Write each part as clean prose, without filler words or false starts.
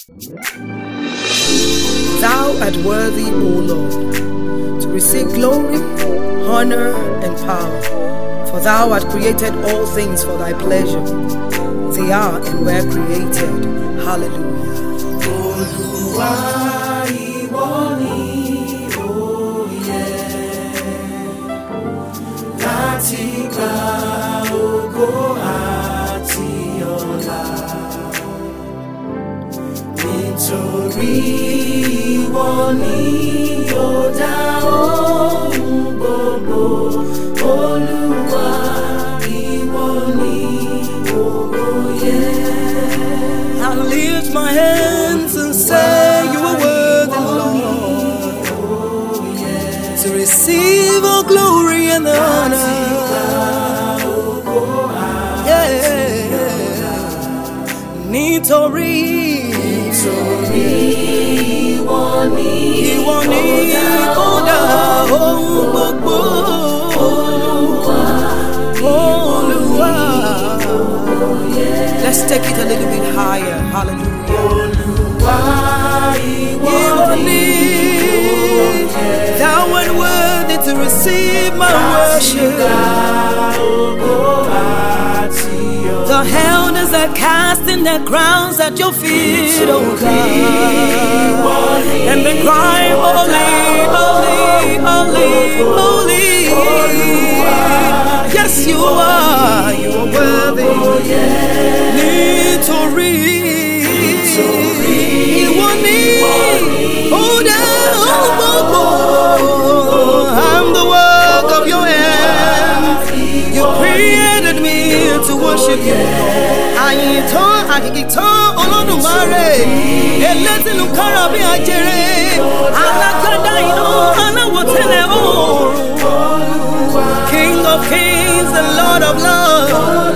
Thou art worthy, O Lord, to receive glory, honor, and power. For thou art created all things for thy pleasure. They are and were created. Hallelujah. Olúwa ìwọ ni òye láti gba ògo àti ọlá. Nítorí ìwọ ni ó dá ohun gbogbo. Olúwa ìwọ ni ògo yẹ. I lift my hands and say you are worthy, Lord, to receive all glory and honor. Nítorí ìwọ ni ó dá ohun gbogbo. Olúwa. Let's take it a little bit higher. Hallelujah. Olúwa ìwọ ni thou art worthy to receive my worship. The elders are casting their crowns at your feet, oh God, and they cry, holy, holy, holy, holy. Yes, you are worthy. Nítorí ìwọ ni ó dá ohun gbogbo. I'm the work of your hands. You created me to worship you. Àyìntàn àkìkìtàn Olódùmarè, elétìlú kára bí ajere, alágbádá iná aláwọ̀ tẹ́lẹ̀ oòrùn. King of kings and Lord of lords.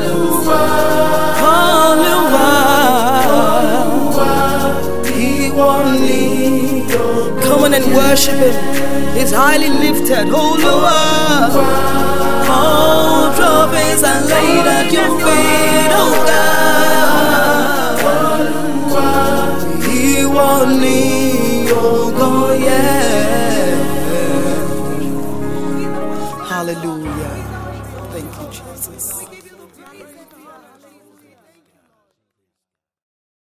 Come on and worship him. He's highly lifted. Olúwa. All trophies are laid at your feet, oh God. Ìwọ ni ògo yẹ.